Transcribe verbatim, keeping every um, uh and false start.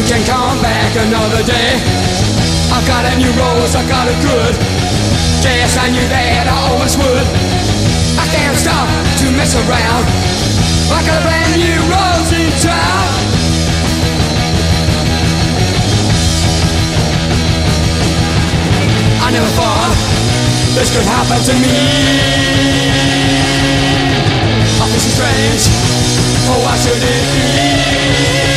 can come back another day. I got a new rose, I got it good. Yes, I knew that I always would. I can't stop to mess around. I got a brand new rose in town. I never thought this could happen to me. I feel so strange. Oh, why should it be?